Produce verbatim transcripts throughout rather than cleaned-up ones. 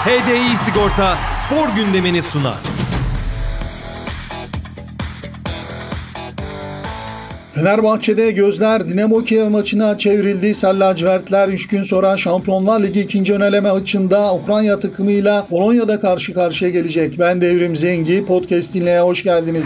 H D I Sigorta spor gündemini sunar. Fenerbahçe'de gözler Dinamo Kiev maçına çevrildi. Sarı lacivertler üç gün sonra Şampiyonlar Ligi ikinci ön eleme maçında Ukrayna takımıyla Polonya'da karşı karşıya gelecek. Ben Devrim Zengi, podcast dinleye hoş geldiniz.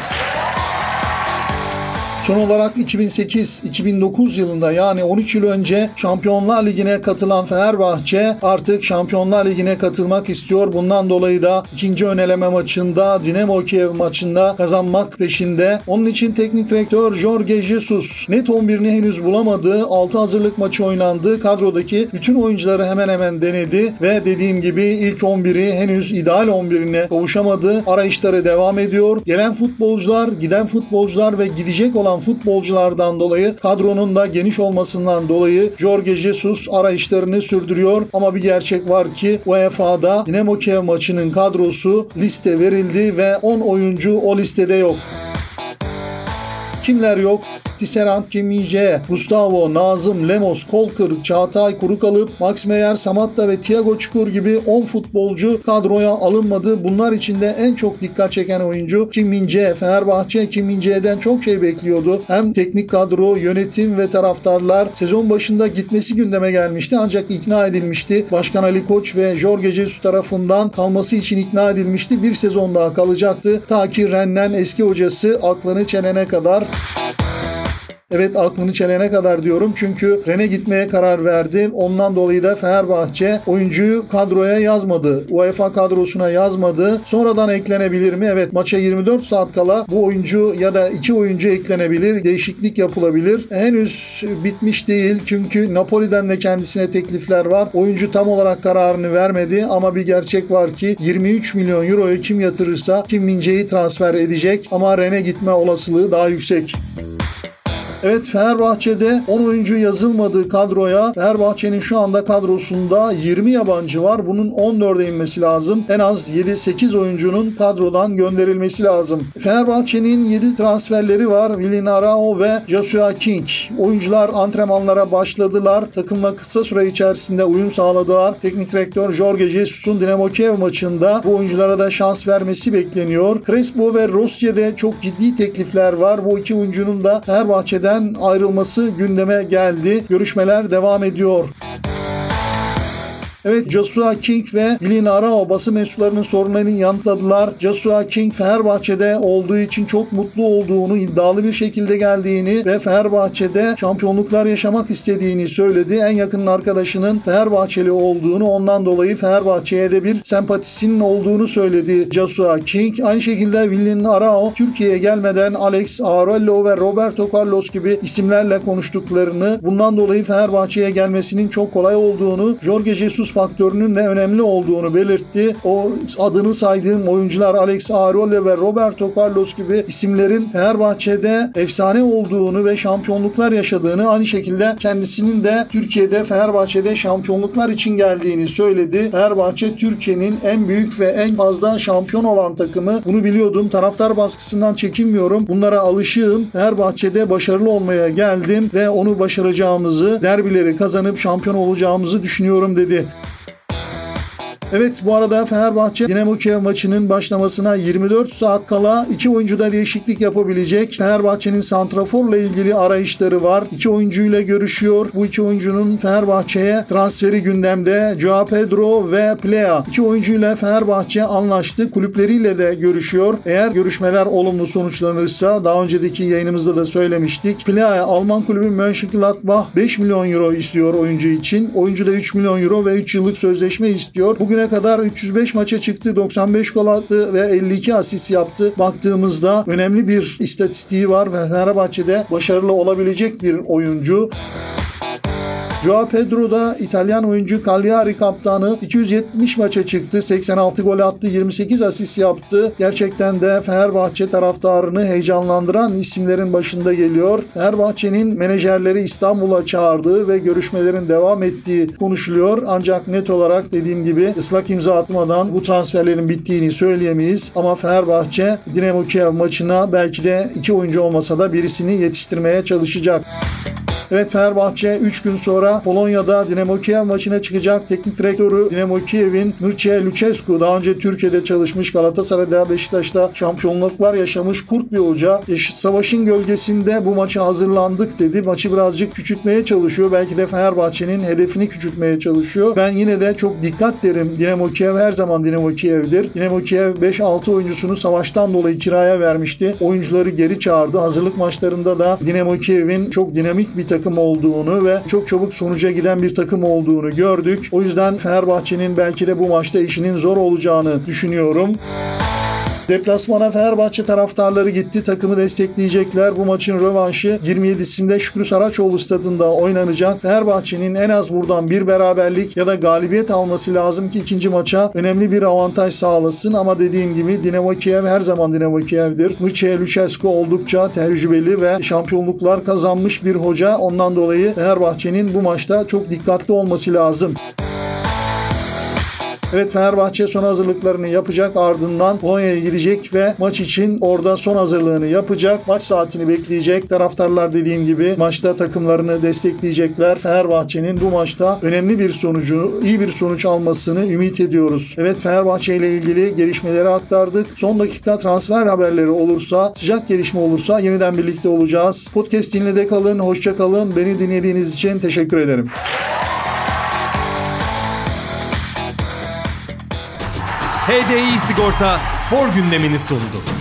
Son olarak iki bin sekiz iki bin dokuz yılında, yani on üç yıl önce Şampiyonlar Ligi'ne katılan Fenerbahçe artık Şampiyonlar Ligi'ne katılmak istiyor. Bundan dolayı da ikinci ön eleme maçında Dinamo Kiev maçında kazanmak peşinde. Onun için teknik direktör Jorge Jesus net on birini henüz bulamadı. altı hazırlık maçı oynandı. Kadrodaki bütün oyuncuları hemen hemen denedi ve dediğim gibi ilk on biri henüz ideal on birine kavuşamadı. Arayışları devam ediyor. Gelen futbolcular, giden futbolcular ve gidecek olan futbolculardan dolayı, kadronun da geniş olmasından dolayı Jorge Jesus arayışlarını sürdürüyor. Ama bir gerçek var ki U E F A'da Dinamo Kiev maçının kadrosu liste verildi ve on oyuncu o listede yok. Kimler yok? Tisserand, Kim Min-jae, Gustavo, Nazım, Lemos, Kolkır, Çağatay Kurukalıp, Max Meyer, Samatta ve Thiago Çukur gibi on futbolcu kadroya alınmadı. Bunlar içinde en çok dikkat çeken oyuncu Kim Min-jae. Fenerbahçe Kim Min-jae'den çok şey bekliyordu. Hem teknik kadro, yönetim ve taraftarlar sezon başında gitmesi gündeme gelmişti ancak ikna edilmişti. Başkan Ali Koç ve Jorge Jesus tarafından kalması için ikna edilmişti. Bir sezon daha kalacaktı. Ta ki Rennes'in eski hocası aklını çelene kadar. Evet, aklını çelene kadar diyorum çünkü Rennes'e gitmeye karar verdi. Ondan dolayı da Fenerbahçe oyuncuyu kadroya yazmadı. U E F A kadrosuna yazmadı. Sonradan eklenebilir mi? Evet, maça yirmi dört saat kala bu oyuncu ya da iki oyuncu eklenebilir. Değişiklik yapılabilir. Henüz bitmiş değil çünkü Napoli'den de kendisine teklifler var. Oyuncu tam olarak kararını vermedi ama bir gerçek var ki yirmi üç milyon euroyu kim yatırırsa Kim Min-jae'yi transfer edecek ama Rennes'e gitme olasılığı daha yüksek. Evet, Fenerbahçe'de on oyuncu yazılmadığı kadroya, Fenerbahçe'nin şu anda kadrosunda yirmi yabancı var. Bunun on dörde inmesi lazım. En az yedi sekiz oyuncunun kadrodan gönderilmesi lazım. Fenerbahçe'nin yedi transferleri var. Willian Arao ve Joshua King. Oyuncular antrenmanlara başladılar. Takımla kısa süre içerisinde uyum sağladılar. Teknik direktör Jorge Jesus'un Dinamo Kiev maçında bu oyunculara da şans vermesi bekleniyor. Crespo ve Rossier'de çok ciddi teklifler var. Bu iki oyuncunun da Fenerbahçe'den ayrılması gündeme geldi. Görüşmeler devam ediyor. Evet, Joshua King ve Willian Arao basın mensuplarının sorunlarını yanıtladılar. Joshua King Fenerbahçe'de olduğu için çok mutlu olduğunu, iddialı bir şekilde geldiğini ve Fenerbahçe'de şampiyonluklar yaşamak istediğini söyledi. En yakın arkadaşının Fenerbahçeli olduğunu, ondan dolayı Fenerbahçe'ye de bir sempatisinin olduğunu söyledi Joshua King. Aynı şekilde Willian Arao Türkiye'ye gelmeden Alex Aurelio ve Roberto Carlos gibi isimlerle konuştuklarını, bundan dolayı Fenerbahçe'ye gelmesinin çok kolay olduğunu, Jorge Jesus faktörünün de önemli olduğunu belirtti. O adını saydığım oyuncular Alex Aurelio ve Roberto Carlos gibi isimlerin Fenerbahçe'de efsane olduğunu ve şampiyonluklar yaşadığını, aynı şekilde kendisinin de Türkiye'de Fenerbahçe'de şampiyonluklar için geldiğini söyledi. Fenerbahçe Türkiye'nin en büyük ve en fazla şampiyon olan takımı. Bunu biliyordum. Taraftar baskısından çekinmiyorum. Bunlara alışığım. Fenerbahçe'de başarılı olmaya geldim ve onu başaracağımızı, derbileri kazanıp şampiyon olacağımızı düşünüyorum dedi. Evet, bu arada Fenerbahçe Dinamo Kiev maçının başlamasına yirmi dört saat kala iki oyuncuda değişiklik yapabilecek. Fenerbahçe'nin santraforla ilgili arayışları var. İki oyuncuyla görüşüyor. Bu iki oyuncunun Fenerbahçe'ye transferi gündemde. Joao Pedro ve Plea. İki oyuncuyla Fenerbahçe anlaştı. Kulüpleriyle de görüşüyor. Eğer görüşmeler olumlu sonuçlanırsa, daha önceki yayınımızda da söylemiştik, Plea'ya Alman kulübü Mönchengladbach beş milyon euro istiyor oyuncu için. Oyuncu da üç milyon euro ve üç yıllık sözleşme istiyor. Bugün Bugüne kadar üç yüz beş maça çıktı, doksan beş gol attı ve elli iki asist yaptı. Baktığımızda önemli bir istatistiği var ve Fenerbahçe'de başarılı olabilecek bir oyuncu. Joao Pedro da İtalyan oyuncu Cagliari kaptanı, iki yüz yetmiş maça çıktı, seksen altı gol attı, yirmi sekiz asist yaptı. Gerçekten de Fenerbahçe taraftarını heyecanlandıran isimlerin başında geliyor. Fenerbahçe'nin menajerleri İstanbul'a çağırdığı ve görüşmelerin devam ettiği konuşuluyor. Ancak net olarak dediğim gibi ıslak imza atmadan bu transferlerin bittiğini söyleyemeyiz. Ama Fenerbahçe Dinamo Kiev maçına belki de iki oyuncu olmasa da birisini yetiştirmeye çalışacak. Evet, Fenerbahçe üç gün sonra Polonya'da Dinamo Kiev maçına çıkacak. Teknik direktörü Dinamo Kiev'in Mircea Lucescu, daha önce Türkiye'de çalışmış, Galatasaray'da, Beşiktaş'ta şampiyonluklar yaşamış kurt bir hoca. E, savaşın gölgesinde bu maça hazırlandık dedi. Maçı birazcık küçültmeye çalışıyor. Belki de Fenerbahçe'nin hedefini küçültmeye çalışıyor. Ben yine de çok dikkat derim. Dinamo Kiev her zaman Dinamo Kiev'dir. Dinamo Kiev beş altı oyuncusunu savaştan dolayı kiraya vermişti. Oyuncuları geri çağırdı. Hazırlık maçlarında da Dinamo Kiev'in çok dinamik bir takım olduğunu ve çok çabuk sonuca giden bir takım olduğunu gördük. O yüzden Fenerbahçe'nin belki de bu maçta işinin zor olacağını düşünüyorum. Deplasmana Fenerbahçe taraftarları gitti. Takımı destekleyecekler. Bu maçın rövanşı yirmi yedisinde Şükrü Saraçoğlu stadında oynanacak. Fenerbahçe'nin en az buradan bir beraberlik ya da galibiyet alması lazım ki ikinci maça önemli bir avantaj sağlasın. Ama dediğim gibi Dinamo Kiev her zaman Dinamo Kiev'dir. Mircea Lucescu oldukça tecrübeli ve şampiyonluklar kazanmış bir hoca. Ondan dolayı Fenerbahçe'nin bu maçta çok dikkatli olması lazım. Evet, Fenerbahçe son hazırlıklarını yapacak, ardından Polonya'ya gidecek ve maç için orada son hazırlığını yapacak. Maç saatini bekleyecek. Taraftarlar dediğim gibi maçta takımlarını destekleyecekler. Fenerbahçe'nin bu maçta önemli bir sonucu, iyi bir sonuç almasını ümit ediyoruz. Evet, Fenerbahçe ile ilgili gelişmeleri aktardık. Son dakika transfer haberleri olursa, sıcak gelişme olursa yeniden birlikte olacağız. Podcast dinlede kalın, hoşça kalın. Beni dinlediğiniz için teşekkür ederim. H D I Sigorta spor gündemini sundu.